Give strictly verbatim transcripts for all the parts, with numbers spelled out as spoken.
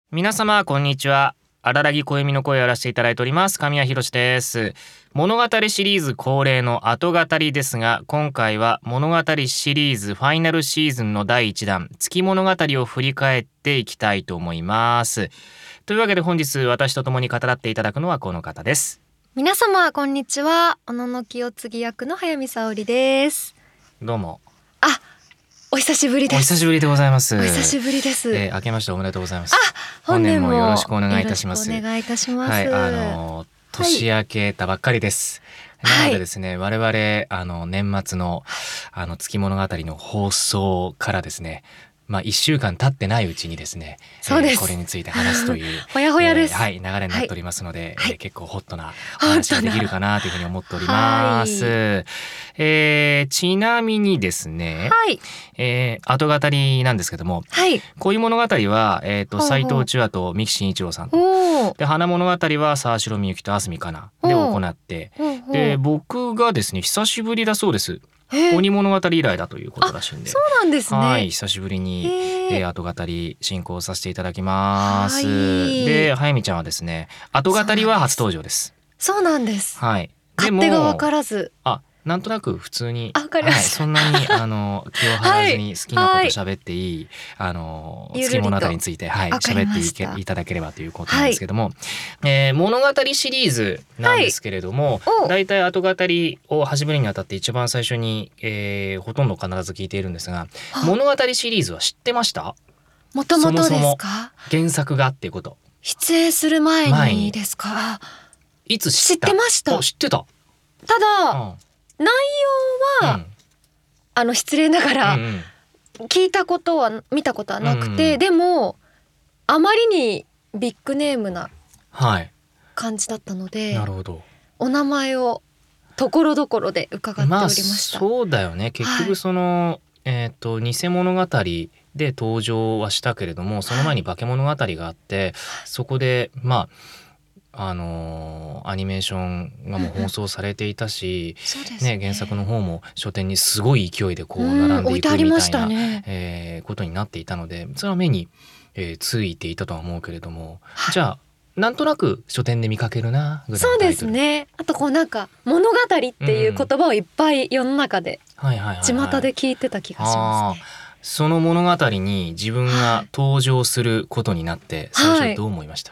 皆様こんにちは。荒らぎ小弓の声をやらせていただいております神谷博です。物語シリーズ恒例の後語りですが、今回は物語シリーズファイナルシーズンのだいいちだん月物語を振り返っていきたいと思います。というわけで本日私と共に語らっていただくのはこの方です。 皆様こんにちは。小野の清継役の早見沙織です。 どうも。 あ、お久しぶりです。 お久しぶりでございます。 お久しぶりです。 えー、明けましておめでとうございます。 あ、本年もよろしくお願いいたします。 よろしくお願いいたします。 はい、あの年明けたばっかりです。はい、なのでですね、我々あの年末のあの月物語の放送からですね、まあいっしゅうかん経ってないうちにですね、 そうです、 えー、これについて話すというほやほやです、 えー、はい、流れになっておりますので、 はい、 えー、結構ホットなお話ができるかなというふうに思っております。はい、えー、ちなみにですね、 はい、 えー、後語りなんですけども、はい、恋物語はえっ、ー、と斉藤千和と三木真一郎さんと、で花物語は沢城みゆきと蓮見香奈で行って、で僕がですね久しぶりだそうです。鬼物語以来だということらしいんで、 そうなんですね。 はい、久しぶりに、えー、後語り進行させていただきます。で、早見ちゃんはですね、後語りは初登場です。 そうなんです。 はい。 勝手が分からず。 あ、なんとなく普通に、 あ、分かりました。はい、 そんなにあの気を張らずに好きなこと喋っていい、はい、あの月物語についてはい喋っていけいただければということなんですけども、はい、えー、物語シリーズなんですけれども、だいたい後語りを始めるにあたって一番最初に、えー、ほとんど必ず聞いているんですが、物語シリーズは知ってました？ もともとですか？ そもそも原作がっていうこと。 出演する前にですか？ いつ知った？ 知ってました。 知ってた。 ただ、うん、内容は、うん、あの失礼ながら、うんうん、聞いたことは見たことはなくて、うんうん、でもあまりにビッグネームな感じだったので、はい、なるほど。お名前をところどころで伺っておりました。 まあ、そうだよね。結局その、はい、えーと、偽物語で登場はしたけれども、その前に化け物語があって、はい、そこでまああのー、アニメーションがもう放送されていたし、うんうん、ね、ね、原作の方も書店にすごい勢いでこう並んでいくみたいな、ね、えー、ことになっていたので、それは目に、えー、ついていたとは思うけれども、はい、じゃあなんとなく書店で見かけるなぐらいのタイトル。 そうですね。あとこうなんか物語っていう言葉をいっぱい世の中で巷で聞いてた気がしますね。 その物語に自分が登場することになって、はい、最初どう思いました？はい、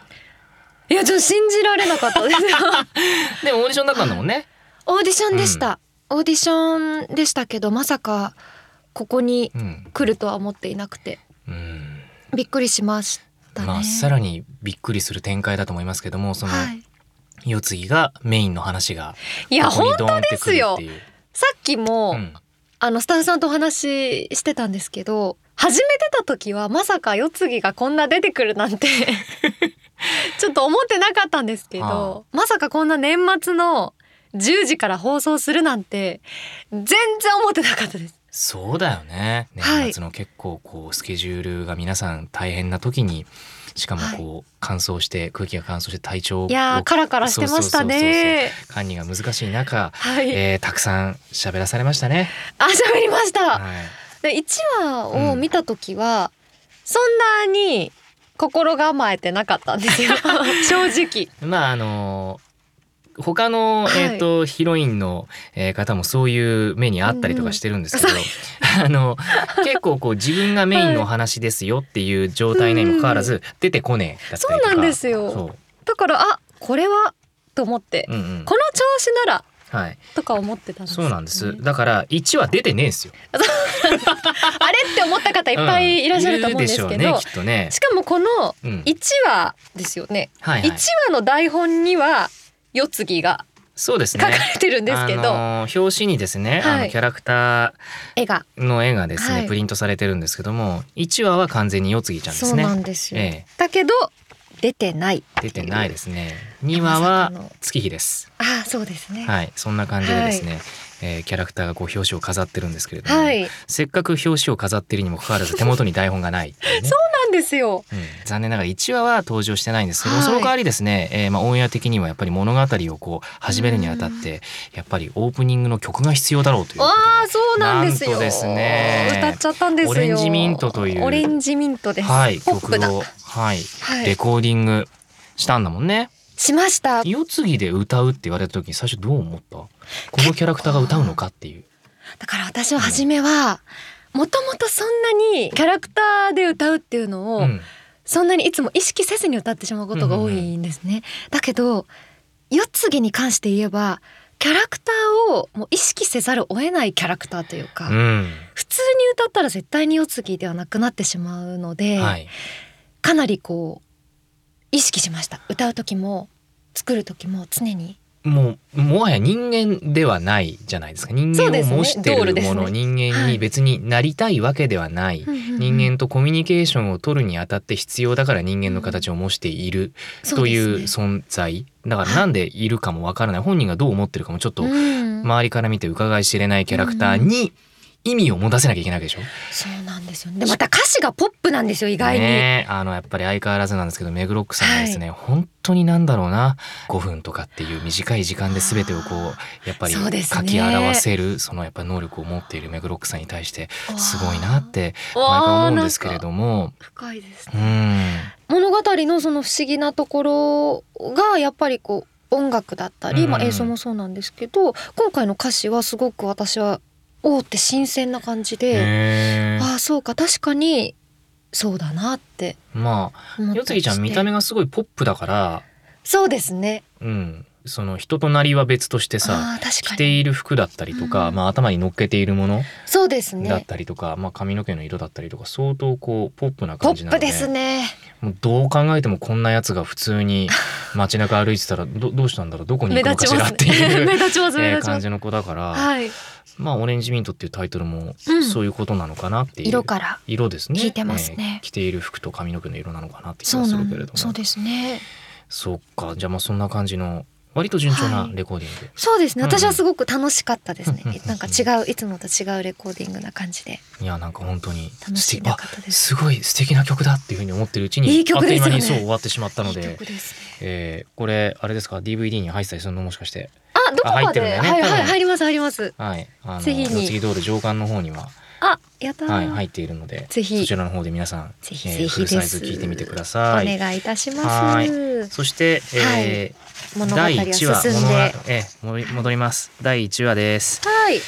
いやちょっと信じられなかったですよでもオーディションだったんだもんね。 オーディションでした、うん、オーディションでしたけど、まさかここに来るとは思っていなくて、うん、びっくりしましたね。 まあ、さらにびっくりする展開だと思いますけども、その、はい、世継ぎがメインの話がいや本当ですよ。さっきも、うん、あのスタッフさんとお話ししてたんですけど、初めてた時はまさか世継ぎがこんな出てくるなんてちょっと思ってなかったんですけど、まさかこんな年末のじゅうじから放送するなんて全然思ってなかったです。 そうだよね。年末の結構こうスケジュールが皆さん大変な時に、しかもこう乾燥して空気が乾燥して体調をいやカラカラしてましたね。 管理が難しい中、はい、えー、たくさん喋らされましたね。 あ、喋りました、はい、でいちわを見た時は、うん、そんなに心構えてなかったんですよ正直。 まああの他の、はい、えーと、ヒロインの、えー、方もそういう目にあったりとかしてるんですけど、うん、あの結構こう自分がメインのお話ですよっていう状態にもかかわらず、はい、出てこねえだったりとか。 そうなんですよ。だからあこれはと思って、うんうん、この調子ならはい、とか思ってたんです、ね、 そうなんです。だからいちわ出てねえんですよあれって思った方いっぱいいらっしゃると思うんですけど、うん、いるでしょうね、きっとね。しかもこのいちわですよね、うん、はいはい、いちわの台本には世継ぎがそうですね、 書かれてるんですけど、 あの表紙にですね、はい、あのキャラクターの絵がですね、はい、プリントされてるんですけども、いちわは完全に世継ぎちゃんですね。 そうなんですよ、ええ、だけど出てない出てないですね。にわは月日です。 あ、そうですね。 はい、そんな感じでですね、はい、 えー、キャラクターがこう表紙を飾ってるんですけれども、 はい、 せっかく表紙を飾ってるにもかかわらず手元に台本がないっていうねそうなんですよ、 うん、残念ながらいちわは登場してないんですけど、 はい、 その代わりですね、えーまあ、オンエア的にはやっぱり物語をこう始めるにあたってやっぱりオープニングの曲が必要だろうということで、 あーそうなんですよ、 なんとですね歌っちゃったんですよ。 オレンジミントというオレンジミントです、 はい、 ポップだ曲を、はい、 はい、 レコーディングしたんだもんね。 しました。 世継ぎで歌うって言われた時に最初どう思った？このキャラクターが歌うのかっていう。 だから私は初めはもともとそんなにキャラクターで歌うっていうのを、うん、そんなにいつも意識せずに歌ってしまうことが多いんですね、うんうんうん、だけど世継ぎに関して言えばキャラクターをもう意識せざるを得ないキャラクターというか、うん、普通に歌ったら絶対に世継ぎではなくなってしまうので、はい、かなりこう意識しました。歌う時も作る時も常にもうもはや人間ではないじゃないですか。人間を模してるもの、ねね、人間に別になりたいわけではない、はい、人間とコミュニケーションを取るにあたって必要だから人間の形を模しているという存在、だからなんでいるかもわからない、本人がどう思ってるかもちょっと周りから見て伺い知れないキャラクターに意味を持たせなきゃいけないわけでしょ。 そうなんですよね。でまた歌詞がポップなんですよ意外に、 ね、あのやっぱり相変わらずなんですけどメグロックさんがですね、はい、本当になんだろうなごふんとかっていう短い時間で全てをこうやっぱり書き表せる そ, そのやっぱ能力を持っているメグロックさんに対してすごいなって毎回思うんですけれども、 深いですね、うん、物語のその不思議なところがやっぱりこう音楽だったり、うんまあ、映像もそうなんですけど今回の歌詞はすごく私はおーって新鮮な感じで、ああそうか確かにそうだなってまあ世継ぎちゃん見た目がすごいポップだからそうですね、 うん、その人となりは別としてさ着ている服だったりとか、うんまあ、頭に乗っけているものそうですねだったりとか、まあ、髪の毛の色だったりとか相当こうポップな感じなのでポップですね。 もうどう考えてもこんなやつが普通に街中歩いてたら ど, どうしたんだろうどこに行くのかしらっていう目立ちますえー感じの子だから、はいまあ、オレンジミントっていうタイトルもそういうことなのかなっていう、 うん、色から色ですね。 聞いてますね、 えー、着ている服と髪の毛の色なのかなって気がするけれども。 そうですね。 そっかじゃあまあそんな感じの割と順調なレコーディング、はい、 そうですね、うんうん、私はすごく楽しかったですねなんか違ういつもと違うレコーディングな感じでいやなんか本当に楽しかったです。 すごい素敵な曲だっていうふうに思ってるうちにいい曲ですよね。 あっという間にそう終わってしまったので、いい曲ですね。 えー、これあれですか ディーブイディー に入ってたりするのもしかしてあどこかで入ってるんだよね、 はいはい入ります入ります、 はい、あのぜひに世継ぎドール上巻の方にはあやったー、 はい、入っているのでぜひそちらの方で皆さんぜひぜひです、 えー、フルサイズ聞いてみてください。 お願いいたします。 はいそして、えーはい、だいいちわ物語、えー、戻りますだいいちわです。 はい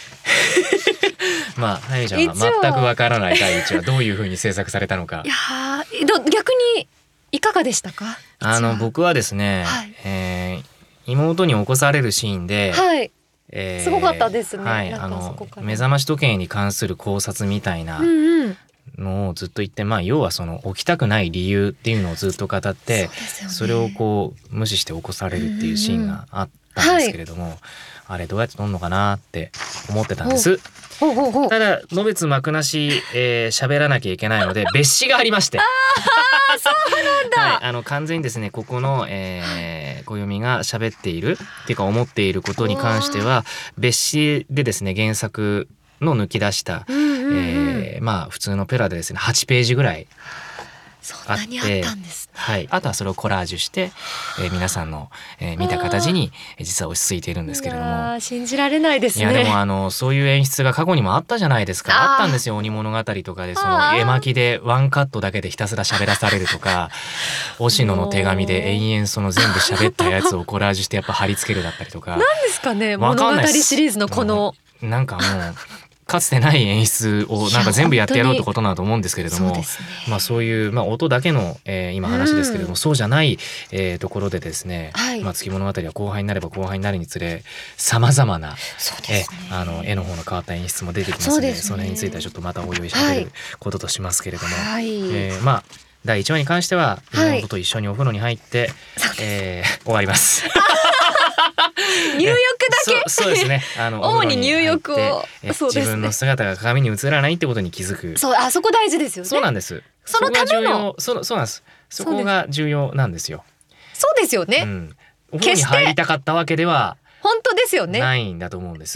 まあはゆみちゃんは全くわからないだいいちわどういう風に制作されたのか。 いや逆にいかがでしたか。 あの僕はですね、はいえー、妹に起こされるシーンで、 はいえー、 すごかったですね、 はい、あの目覚まし時計に関する考察みたいなのをずっと言って、まあ要はその起きたくない理由っていうのをずっと語って そ,、ね、それをこう無視して起こされるっていうシーンがあったんですけれども、はい、あれどうやって撮るのかなって思ってたんです。 ほうほうほう。 ただのべつ幕なし喋、えー、らなきゃいけないので別紙がありましてあそうなんだ、 はい、あの完全にですねここの、えー、暦が喋っているっていうか思っていることに関しては別紙でですね原作の抜き出した、うんうんうんえー、まあ普通のペラでですねはちページぐらいそんなにあったんですね。 はい、あとはそれをコラージュして、えー、皆さんの、えー、見た形に実は落ち着いているんですけれども、 信じられないですね。 いやでもあのそういう演出が過去にもあったじゃないですか。 あ, あったんですよ鬼物語とかでその絵巻でワンカットだけでひたすら喋らされるとか押野の手紙で延々その全部喋ったやつをコラージュしてやっぱ貼り付けるだったりとか何ですかね物語シリーズのこのなんかもうかつてない演出をなんか全部やってやろうってことなんだと思うんですけれども、 そう、ね、まあそういう、まあ、音だけの、えー、今話ですけれども、うん、そうじゃない、えー、ところでですね、はいまあ、月物語は後輩になれば後輩になるにつれさまざまな、えあの絵の方の変わった演出も出てきますの で, そ, で、ね、その辺についてはちょっとまたおいおいしゃべることとしますけれども、はいえー、まあだいいちわに関しては妹と一緒にお風呂に入って、はいえー、終わります入浴だけそ, そうですねあの主に入浴をそうです、ね、自分の姿が鏡に映らないってことに気づく。 そうあそこ大事ですよね。 そうなんです。 そのためのそそうなんですそこが重要なんですよ。 そうですよね、 うん、お風呂に入りたかったわけでは本当ですよねないんだと思うんです。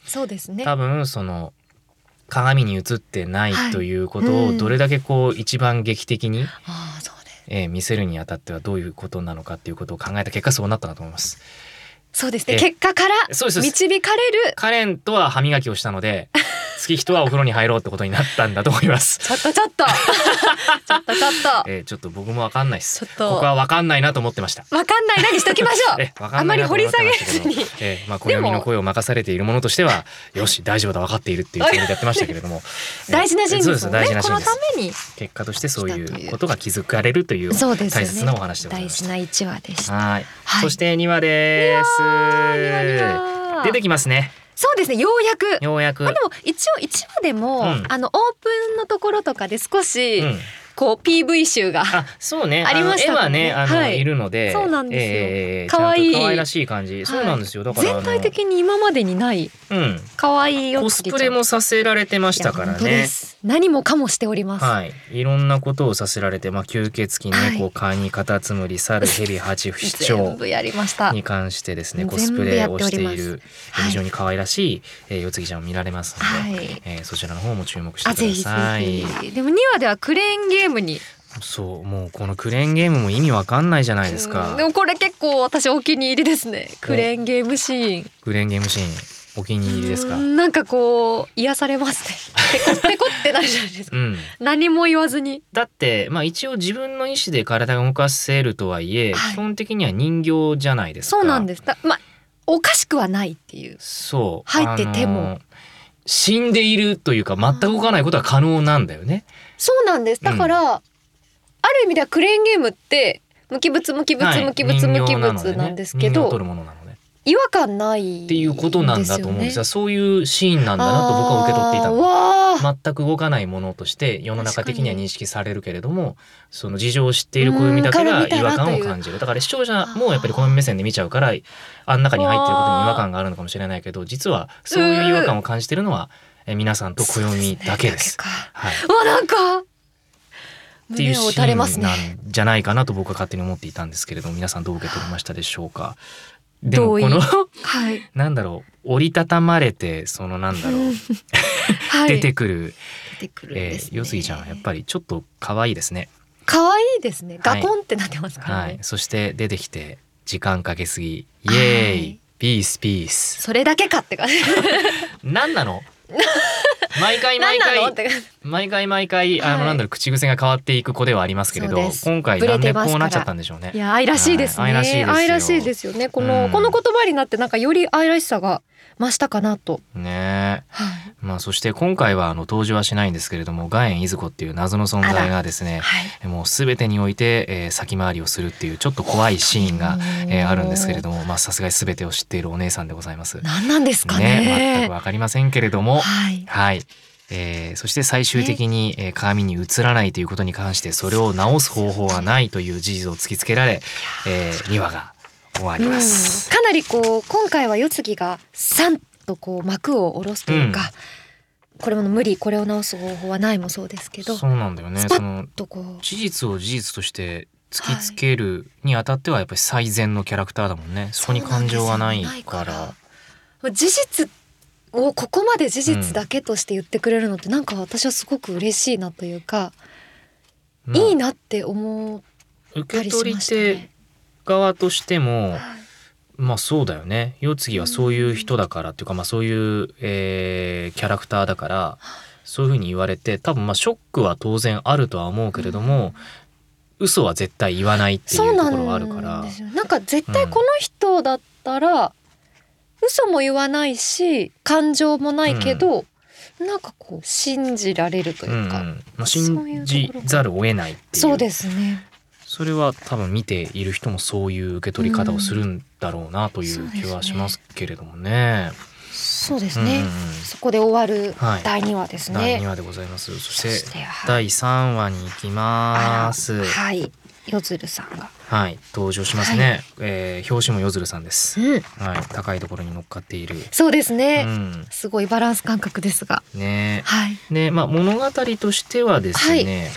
そうですね。 多分その鏡に映ってないということをどれだけこう一番劇的に、 ああそうです。 えー見せるにあたってはどういうことなのかっていうことを考えた結果そうなったなと思います。 そうですね。 え結果からそうですそうです導かれる。 カレンとは歯磨きをしたので月人はお風呂に入ろうってことになったんだと思いますちょっとちょっとちょっとちょっとえーちょっと僕もわかんないです。 ちょっとここはわかんないなと思ってました。 わかんないなにしときましょう。 えわかんないなと思ってましたけど、 あまり掘り下げずにえーまあ暦の声を任されているものとしてはよし大丈夫だ分かっているっていうつもりでやってましたけれども大事なシーンそうですですもんね。 大事なシこのーンですために。 結果としてそういうことが気づかれるというそうですよね。 大切なお話でございました。 大事ないちわでした。 はい、 はいそしてにわですにわにわ出てきますね。 そうですね。ようやく。 ようやく、 まあでも一応いちわでも、 うんあのオープンのところとかで少し、 うん、 こう ピーブイ 集があそうねありましたあの絵はねあの、 はいい、るのでそうなんですよえー可愛いちゃんと可愛らしい感じ、そうなんですよ。だから全体的に今までにないあの、うん、 可愛いよコスプレもさせられてましたからいや本当でね。 す。何もかもしております。 はい、いろんなことをさせられて、まあ、吸血鬼、 はい猫、カニ、カタツムリ、猿、ヘビ、ハチ、不死全鳥部やりました。 に関してですね全部コスプレをしていやっておりるはい非常に可愛らしい、えー、よつぎちゃんを見られますので、 はい。 えーそちらの方も注目してくあぜひぜださい。 ひ。でもにわではクレーンゲームに。 そうもうこのクレーンゲームも意味わかんないじゃないですか。 うんでもこれ結構私お気に入りですね。クレーンゲームシーン。 クレーンゲームシーンお気に入りですか。 ううんなんかこう癒されますね。ペコペコってなるじゃないですか。 ん、 何も言わずに。 だってまあ一応自分の意思で体を動かせるとはいえ、 はい基本的には人形じゃないですか。 そうなんです。だまあおかしくはないっていう。 そう入っててもあの死んでいるというか全く動かないことは可能なんだよね。 そうなんです。だから、ある意味ではクレーンゲームって無機物無機物はい無機物無機人形なの物なんですけ人形をど、 取るものなので違和感ないっていうことなんだと思うんですよ。そういうシーンなんだなと僕は受け取っていたの。 わー全く動かないものとして世の中的には認識されるけれども、その事情を知っている暦だけが違和感を感じる。だから視聴者もやっぱり暦目線で見ちゃうからあん中に入っていることに違和感があるのかもしれないけど、実はそういう違和感を感じているのはえ皆さんと暦だけです。 そうねはい。 うわなんかっていう胸を打シーンなたれますね。 んじゃないかなと僕は勝手に思っていたんですけれども、皆さんどう受け取りましたでしょうか。でも同意このはい。 なんだろう折りたたまれてそのなんだろう、 はい、 出てくる、 出てくるんえですね。 ー、よすぎちゃんはやっぱりちょっと可愛いですね。 可愛いですね。 はいガコンってなってますからね。 はい。そして出てきて時間かけすぎイエーイ、 はい、 ピースピースそれだけかって感じ。 何なの毎回毎回何なのって感じ。 毎回毎回あのはいなんだろう口癖が変わっていく子ではありますけれど、 そうです今回ブレなんでてますからこうなっちゃったんでしょうね。 いや愛らしいですね。 はい愛らしいですよ愛らしいですよね。この、 うんこの言葉になってなんかより愛らしさが増したかなと。 ねえ。 はい。 まあそして今回はあの登場はしないんですけれども岩塩いずこっていう謎の存在がですねはい。 もう全てにおいて、えー先回りをするっていうちょっと怖いシーンが、えーあるんですけれども、まあさすがに全てを知っているお姉さんでございます。 何なんですかね。 ね全くわかりませんけれども、 はい。 はい。えーそして最終的に、えー鏡に映らないということに関してそれを直す方法はないという事実を突きつけられ、えー、にわが終わりうん、 ます。 かなりこう今回は世継ぎがサンとこう幕を下ろすというか、これも無理これを直す方法はないもそうですけど、 そうなんだよね。 スパッそのとこう事実を事実として突きつけるにあたってはやっぱり最善のキャラクターだもんね。そこに感情はないから。 事実をここまで事実だけとして言ってくれるのってなんか私はすごく嬉しいなというか、 まあいいなって思ったりし受け取りましたね手。側としてもはいまあそうだよね。世継ぎはそういう人だからっていうか、まあそういう、えーキャラクターだからそういうふうに言われて多分まあショックは当然あるとは思うけれども、嘘は絶対言わないっていうところはあるからそうなんですよ。なんか絶対この人だったら、嘘も言わないし感情もないけど、なんかこう信じられるというか、 うんうんまあ、 そういう信ところがじざるを得ないっていうそうですね。 それは多分見ている人もそういう受け取り方をするんだろうなという気はしますけれどもね。 そうですね、 うんうんうんそこで終わるはいだいにわですね、 だいにわでございます。そしてそしてはいだいさんわに行きます。 あらはい夜鶴さんが、 はい登場しますね。えー表紙も夜鶴さんです。 うん、 はい高いところに乗っかっている。 そうですうね、 んすごいバランス感覚ですが、 ねはいでまあ物語としてはですね、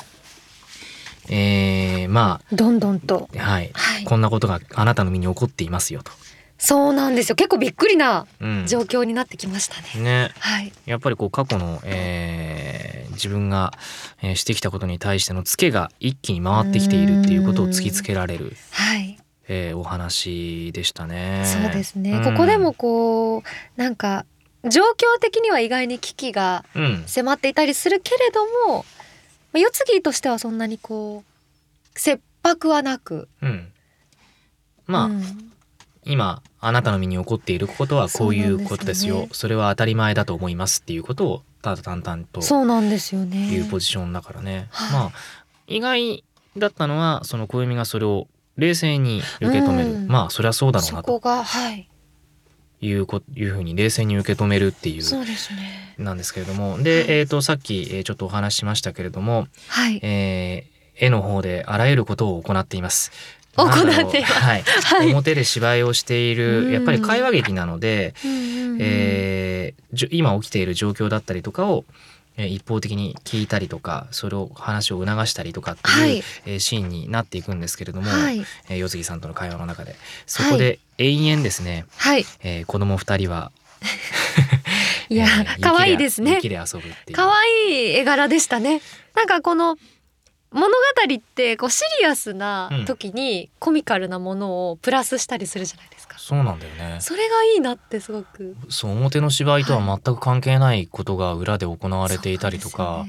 えーまどんどんと、 あはいはい、 こんなことがあなたの身に起こっていますよと。 そうなんですよ。結構びっくりな状況になってきましたね。 うん、ね、 はい、 やっぱりこう過去の、えー、自分が、えー、してきたことに対してのツケが一気に回ってきているっていうことを突きつけられる、 はい、 えー、お話でしたね。 そうですね、 うん、 ここでもこうなんか状況的には意外に危機が迫っていたりするけれども、うん、世継ぎとしてはそんなにこう切迫はなく、うん、 まあ、うん、今あなたの身に起こっていることはこういうことですよ、 そ, ですよね、それは当たり前だと思いますっていうことをただ淡々とそうなんですよねいうポジションだからね、はい、まあ意外だったのはその暦がそれを冷静に受け止める、うん、まあそりゃそうだろうなと、 そこが、はい、 いうこいうふうに冷静に受け止めるっていうそうですねなんですけれども、で、はい、えーとさっき、えー、ちょっとお話ししましたけれども、 はい、 えー、絵の方であらゆることを行っています。 行っています、 はいはい、表で芝居をしている、うん、やっぱり会話劇なので、うんうんうん、えー、今起きている状況だったりとかを一方的に聞いたりとか、それを話を促したりとかっていう、はいえー、シーンになっていくんですけれども、はい、えー、世継ぎさんとの会話の中でそこで延々ですね、はいえー、子供二人はいや、えー、可愛いですね。 雪で遊ぶっていう可愛い絵柄でしたね。なんかこの物語ってこうシリアスな時にコミカルなものをプラスしたりするじゃないですか、 うん、そうなんだよね。 それがいいなってすごく、 そう表の芝居とは全く関係ないことが裏で行われていたりとか、はい、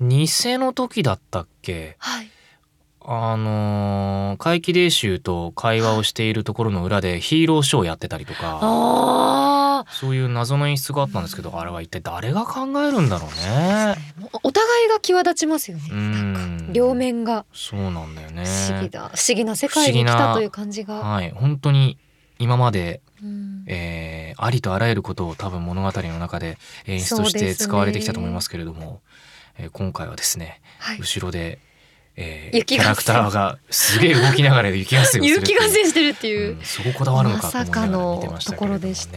偽の時だったっけ、はい、あのー、怪奇霊衆と会話をしているところの裏でヒーローショーやってたりとか、あそういう謎の演出があったんですけど、うん、あれは一体誰が考えるんだろうね。 お互いが際立ちますよね。なんか両面がそうなんだよね。 不思議だ不思議な世界に来たという感じが、 はい、本当に今まで、うんえー、ありとあらゆることを多分物語の中で演出として使われてきたと思いますけれども、えー、今回はですね、はい、後ろでえー、キャラクターがすげえ動きながら雪合戦をする雪合戦してるっていう、うん、 そここだわるのかと思いながら見てましたけれどもね。まさかのところでした。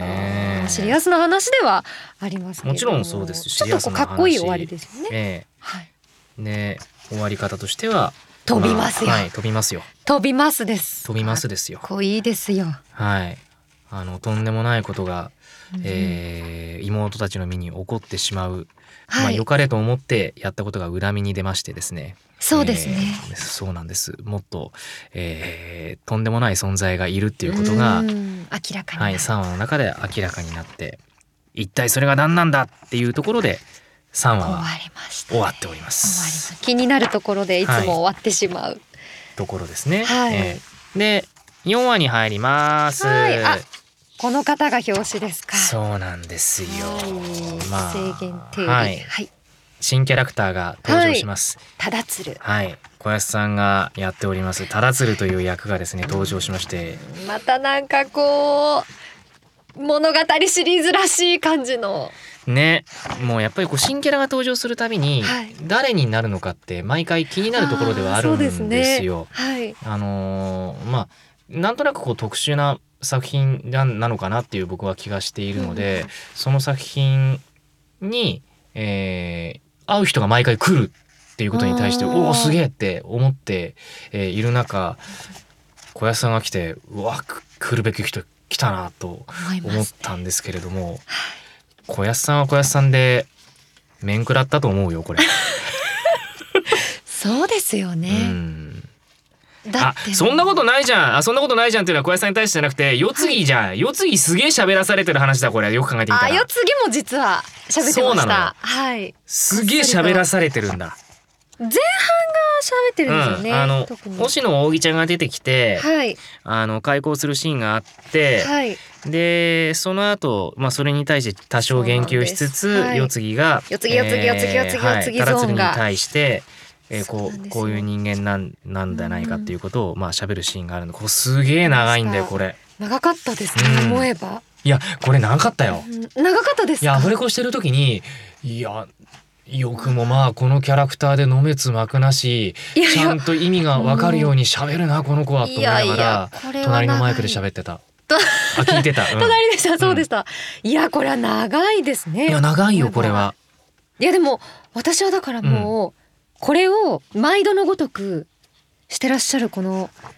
シリアスな話ではありますけども、 もちろんそうです。 ちょっとかっこいい終わりですよね。えーはい、ね終わり方としては飛びますよ、 まあはい、飛びますよ飛びますです飛びますですよ。 かっこいいですよ。 はい、あのとんでもないことが、うんえー、妹たちの身に起こってしまう、はいまあ、良かれと思ってやったことが恨みに出ましてですね。 そうですね、 えー、そうなんです。もっと、えー、とんでもない存在がいるっていうことが明らかに、 はい、さんわの中で明らかになって、一体それが何なんだっていうところでさんわは終わっております。 終わり気になるところでいつも終わってしまう、はい、 ところですね、 はいえー、でよんわに入ります、 はい、あこの方が表紙ですか。 そうなんですよ、 はいまあ、制限定理、 はいはい、新キャラクターが登場します。 ただつる、 はい、小安さんがやっておりますただつるという役がですね登場しまして、 またなんかこう物語シリーズらしい感じのね、もうやっぱりこう新キャラが登場するたびに誰になるのかって毎回気になるところではあるんですよ。 そうですね、はい、 あのー、まあなんとなくこう特殊な作品なのかなっていう僕は気がしているので、うん、その作品に、えー、会う人が毎回来るっていうことに対しておおすげえって思って、えー、いる中小安さんが来てうわ来るべき人来たなと思ったんですけれども、小安さんは小安さんで面食らったと思うよこれそうですよね、 うんだってあそんなことないじゃんあそんなことないじゃんっていうのは小安さんに対してじゃなくて世継ぎじゃん、はい、世継ぎすげえ喋らされてる話だこれよく考えてみたら。 あ世継ぎも実は喋ってました。はい、 すげえ喋らされてるんだ。 前半が喋ってるんですよね、うん、 あの星野扇ちゃんが出てきて、はい、あの開口するシーンがあって、はい、でその後、まあそれに対して多少言及しつつ、はい、世継ぎが世継ぎ世継ぎ世継ぎ世継ぎ世継ぎゾーンがに対してえー、こうこういう人間なんなんじゃないかっていうことをまあ喋るシーンがあるの。こうすげえ長いんだよこれ。 長かったですね、うん、思えば。 いやこれ長かったよ、 うん、長かったですか。 いやアフレコしてる時にいやよくもまあこのキャラクターでのめつ幕なしいやいやちゃんと意味が分かるように喋るなこの子はと思いながら隣のマイクで喋ってた。あ聞いてた、うん、 隣でしたそうでした、うん、いやこれは長いですね。 いや長いよこれは。 いやでも私はだからもう、うんこれを毎度のごとくしてらっしゃるこの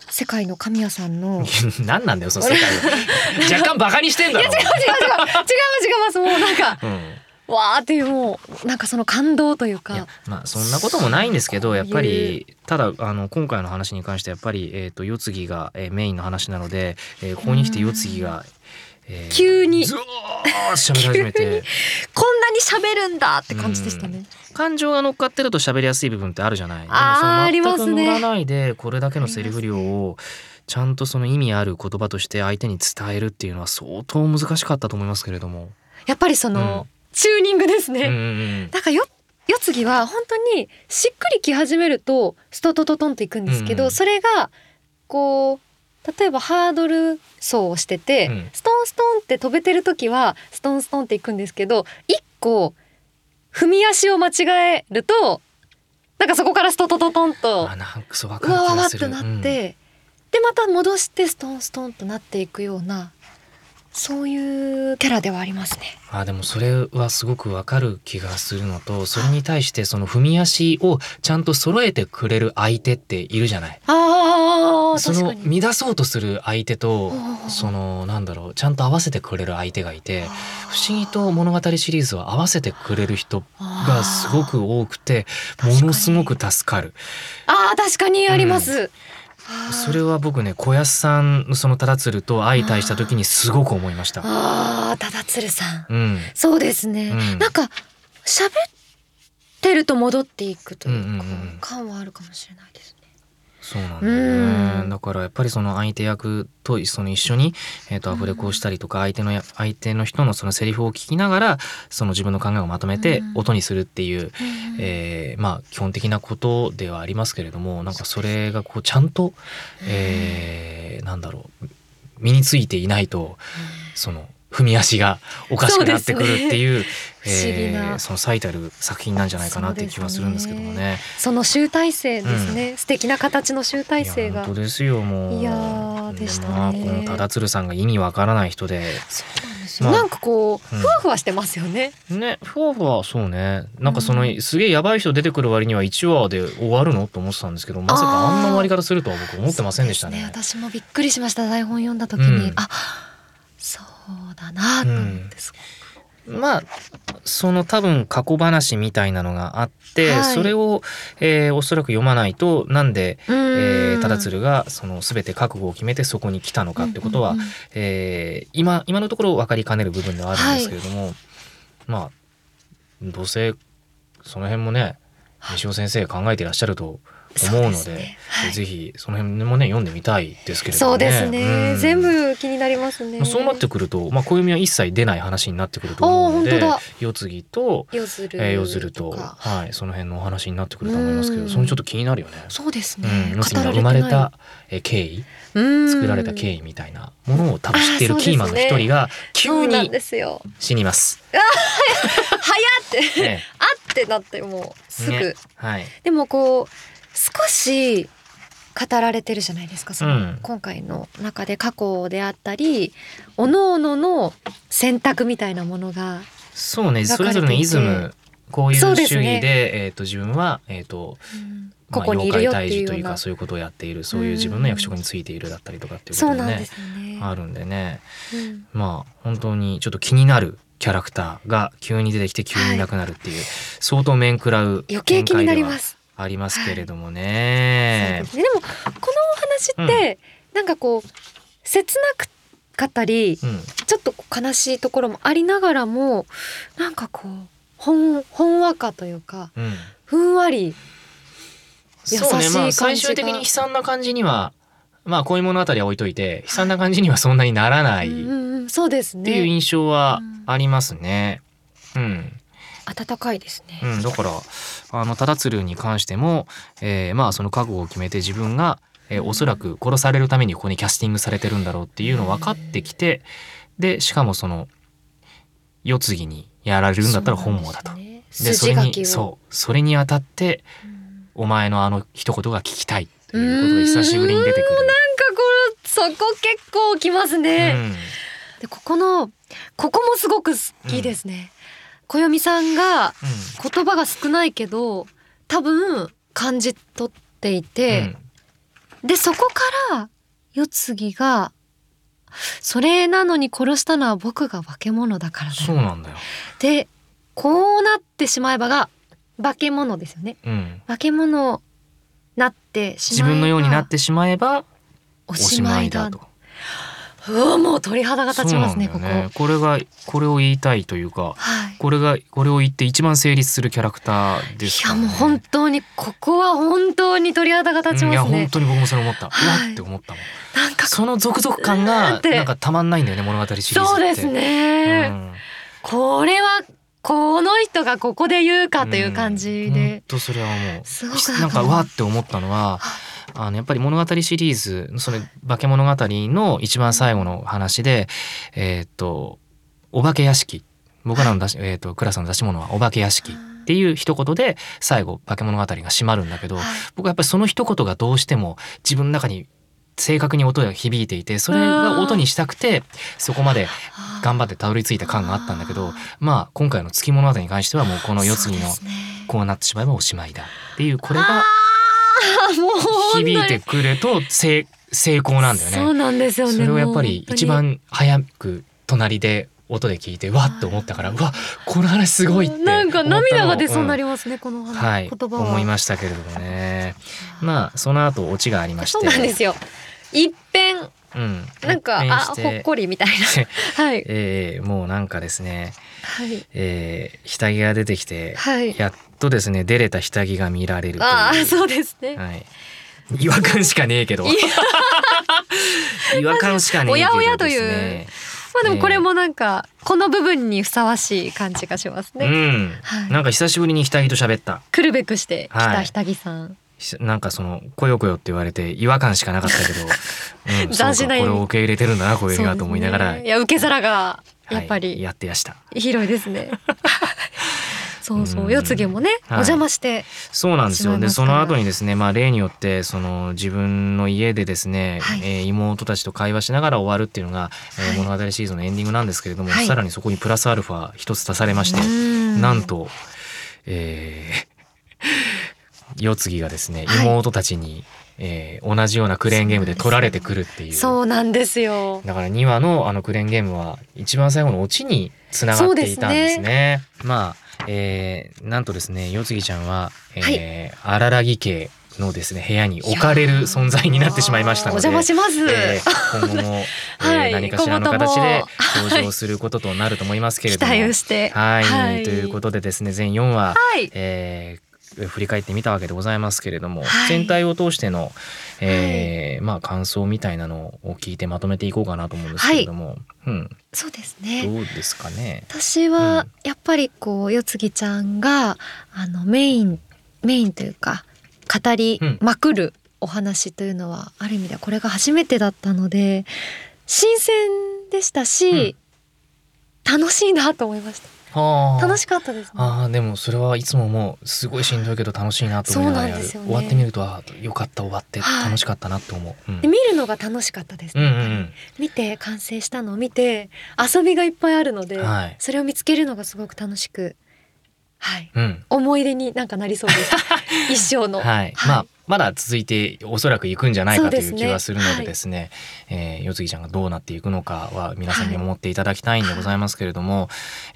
世界の神谷さんの何なんだよその世界を若干バカにしてんだろ。 いや違う違う違う違う違いますもうなんか、うん、わーっていうもうなんかその感動というか。 いやまあそんなこともないんですけどやっぱりただあの今回の話に関してやっぱり、えー、と世継ぎが、えー、メインの話なので、えー、ここに来て世継ぎが、 えー、急にずー喋り始めてこんなに喋るんだって感じでしたね。 感情が乗っかってると喋りやすい部分ってあるじゃない。でもあその全く乗らないでこれだけのセリフ量をちゃんとその意味ある言葉として相手に伝えるっていうのは相当難しかったと思いますけれども、 やっぱりその、うん、チューニングですね、 うんうん、 だからよ世継ぎは本当にしっくりき始めるとストトトトンといくんですけど、うんうん、それがこう例えばハードル走をしてて、うん、ストンストンって飛べてる時はストンストンっていくんですけど一個踏み足を間違えるとなんかそこからストトトトンとあなんかそう分かる気がする。 うわわってなって、うん、でまた戻してストンストンとなっていくようなそういうキャラではありますね。 あでもそれはすごく分かる気がするのとそれに対してその踏み足をちゃんと揃えてくれる相手っているじゃない。 あその乱そうとする相手とそのなんだろうちゃんと合わせてくれる相手がいて不思議と物語シリーズは合わせてくれる人がすごく多くてものすごく助かる。 あ確かにあります、うんそれは僕ね小安さんのその忠鶴と相対した時にすごく思いました。 ああ忠鶴さん、 うん、 そうですね、うん、なんか喋ってると戻っていくというか、うんうんうん、感はあるかもしれないですね。 そうなんだよね。だからやっぱりその相手役とその一緒に、えー、とアフレコをしたりとか相手のや相手の人のそのセリフを聞きながらその自分の考えをまとめて音にするっていう、うんえー、まあ基本的なことではありますけれどもなんかそれがこうちゃんと、えー、なんだろう身についていないとその踏み足がおかしくなってくるっていう、 不思議な、 えー、その最たる作品なんじゃないかなっていう気はするんですけどもね。 その集大成ですね、うん、素敵な形の集大成が。 本当ですよもう。 いやでしたね。 まあ、この忠鶴さんが意味わからない人で。 そうなんですよ、まあ、なんかこう、うん、ふわふわしてますよね。 ねふわふわそうね。なんかその、うん、すげえやばい人出てくる割にはいちわで終わるのと思ってたんですけどまさかあんな終わり方するとは僕思ってませんでしたね。 そうですね。私もびっくりしました台本読んだ時に、うん、あそうだなと思ってすごく、 うん、まあその多分過去話みたいなのがあって、はい、それを、えー、おそらく読まないとなんで、えー、忠鶴がその全て覚悟を決めてそこに来たのかってことは、うんうんうんえー、今今のところ分かりかねる部分ではあるんですけれども、はい、まあどうせその辺もね西尾先生考えていらっしゃると思うので、そうですねはい、ぜひその辺もね読んでみたいですけれどもね。 そうですね、うん、全部気になりますね。 そうなってくると、まあ、暦は一切出ない話になってくると思うので世継ぎと夜鶴と、はい、その辺のお話になってくると思いますけど、そのちょっと気になるよね。 そうですね、 うん、世継ぎが生まれた経緯作られた経緯みたいなものを多分知っているキーマンの一人が急に死にます。 早って、ね、あってなってもうすぐ、ねはい、でもこう少し語られてるじゃないですかその、うん、今回の中で過去であったり各々の選択みたいなものがそうねそれぞれのイズムこういう主義で、ねえー、と自分は、えーとうんまあ、 ここにいるよっていうような妖怪退治というかそういうことをやっているそういう自分の役職についているだったりとかっていうことで ね,、うん、ですねあるんでね、うん、まあ本当にちょっと気になるキャラクターが急に出てきて急にいなくなるっていう、はい、相当面食らう余計気になりますありますけれどもね、 はい、でもこのお話って、うん、なんかこう切なくかったり、うん、ちょっと悲しいところもありながらもなんかこうほん、ほんわかというか、うん、ふんわり優しい感じがそうね、まあ、 最終的に悲惨な感じにはまあこういう物語は置いといて悲惨な感じにはそんなにならないっていう印象はありますね。うん、うん温かいですね、 うん、だからあの忠鶴に関しても、えー、まあその覚悟を決めて自分が、えー、おそらく殺されるためにここにキャスティングされてるんだろうっていうのを分かってきてでしかもその世継ぎにやられるんだったら本望だと。で、それにそうそれにあたってお前のあの一言が聞きたいということが久しぶりに出てくる。 なんかこのそこ結構きますね、うん、でここのここもすごく好きですね、うん暦さんが言葉が少ないけど多分感じ取っていて、 でそこから世継ぎがそれなのに殺したのは僕が化け物だからだよ。 そうなんだよ。 でこうなってしまえばが化け物ですよね、 うん、 化け物なってしまえば自分のようになってしまえばおおしまいだと。 うわもう鳥肌が立ちますね。 そうなんだよね。 こここれがこれを言いたいというか、 はい、 これがこれを言って一番成立するキャラクターですからね。 いやもう本当にここは本当に鳥肌が立ちますね。 いや本当に僕もそれ思った、 はい、 うわって思ったもん。 なんかその続々感がなんかたまんないんだよね、物語シリーズって。 そうですね、うん、これはこの人がここで言うかという感じで、 うん、本当それはもうすごくなんかうわって思ったのは、あのやっぱり物語シリーズその化け物語の一番最後の話で、えー、っとお化け屋敷、僕らの出し、えー、っとクラスの出し物はお化け屋敷っていう一言で最後化け物語が締まるんだけど、僕はやっぱりその一言がどうしても自分の中に正確に音が響いていて、それが音にしたくてそこまで頑張ってたどり着いた感があったんだけど、まあ今回の月物語に関してはもうこの世継ぎのこうなってしまえばおしまいだっていう、これが響いてくると成功なんだよね。 そうなんですよね。 それをやっぱり一番早く隣で音で聞いてわっと思ったから、うわこの話すごいって思ったの。 なんか涙が出そうになりますね、うん、この話、 はい、 言葉は思いましたけれどもね。まあその後オチがありまして、 そうなんですよ。一変、うん、なんかあほっこりみたいなはい、 えー、もうなんかですね、 はいえー、下着が出てきて、 はい、 やっとですね出れた下着が見られるという。 ああそうですね、 はい、違和感しかねえけど違和感しかねえけどですね、おやおやという、 まあでもこれもなんかこの部分にふさわしい感じがしますね、 うんはい、なんか久しぶりに下着と喋った、 来るべくして来た下着さん、はい、 なんかそのこよこよって言われて違和感しかなかったけど、うん、 斬新なこれを受け入れてるんだなこういうがと思いながら、 ね、いや受け皿がやっぱり、 はい、やってやした広いですねそうそう、世継ぎもね、はい、お邪魔してそうなんですよ。でその後にですね、まあ例によってその自分の家でですね、はい、えー、妹たちと会話しながら終わるっていうのが、はい、えー、物語シリーズのエンディングなんですけれども、はい、さらにそこにプラスアルファ一つ足されまして、なんと、えー、世継ぎがですね、妹たちに、はい、えー、同じようなクレーンゲームで取られてくるっていう。 そうなんですよ。 だからにわのあのクレーンゲームは一番最後のオチにつながっていたんですね。まあえー、なんとですね世継ぎちゃんは、えーはい、荒木家のですね部屋に置かれる存在になってしまいましたので、 お邪魔します、 えー、今後も、はい、えー、何かしらの形で登場することとなると思いますけれども、 期待をして、 はい、はい、ということでですね全よんわ、はい、えー振り返ってみたわけでございますけれども、はい、全体を通しての、えーはい、まあ感想みたいなのを聞いてまとめていこうかなと思うんですけれども、はい、うん、 そうですね。 どうですかね。 私はやっぱりこう世継ぎちゃんがあのメインメインというか語りまくるお話というのは、うん、ある意味ではこれが初めてだったので新鮮でしたし、うん、楽しいなと思いました。楽しかったですね。 あでもそれはいつももうすごいしんどいけど楽しいなと思いながらやる、ね、終わってみるとあよかった終わって楽しかったなと思う、うん、 で見るのが楽しかったですね、うんうん、見て完成したのを見て遊びがいっぱいあるので、はい、それを見つけるのがすごく楽しく、はい、うん、思い出になんかなりそうです一生の、はいはい、 まあまだ続いておそらく行くんじゃないかという気はするのでですね、えー、世継ぎちゃんがどうなっていくのかは皆さんに見守っていただきたいんでございますけれども、はい、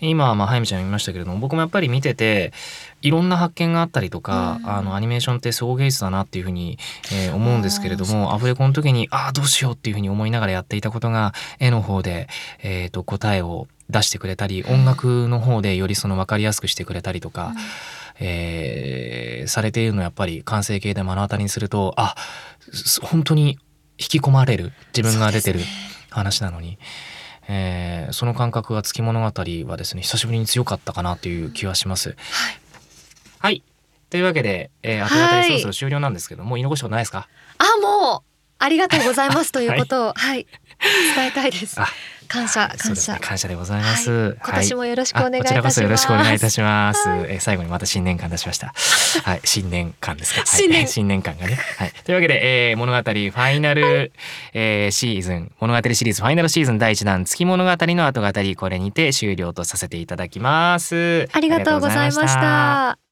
今はまあ早見ちゃん言いましたけれども僕もやっぱり見てていろんな発見があったりとか、うん、あのアニメーションって総芸術だなっていうふうに、えー、思うんですけれども、アフレコの時にああどうしようっていうふうに思いながらやっていたことが絵の方で、えー、と答えを出してくれたり、音楽の方でよりその分かりやすくしてくれたりとか、うん、えー、されているのをやっぱり完成形で目の当たりにするとあ本当に引き込まれる自分が出てる話なのに、そ,、ねえー、その感覚が月物語はですね久しぶりに強かったかなという気はします、うん、はい、はい、というわけで、えー、後語そろそろ終了なんですけど、もう言い残したことないですか。 あもうありがとうございますということを、はい、はい、伝えたいです。感謝感謝、 ね、感謝でございます、はい、 今年もよろしくお願いいたします。こちらこそよろしくお願いいたします、はい、え最後にまた新年感出しましたはい新年感ですか、はい、新年新年感がね、はい、というわけで、えー、物語ファイナル、はい、えー、シーズン物語シリーズファイナルシーズンだいいちだん月物語の後語これにて終了とさせていただきます。 ありがとうございました。